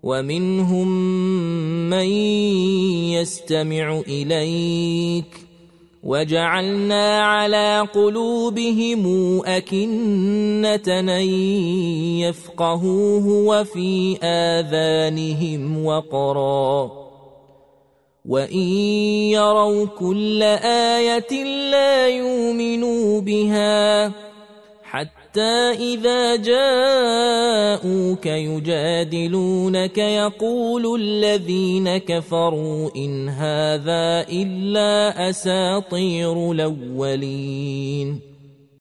ومنهم من يستمع إليك وجعلنا على قلوبهم أكنة أن يفقهوه وفي آذانهم وقرا وإن يروا كل آية لا يؤمنوا بها حتى إذا جاءوك يجادلونك يقول الذين كفروا إن هذا إلا أساطير الأولين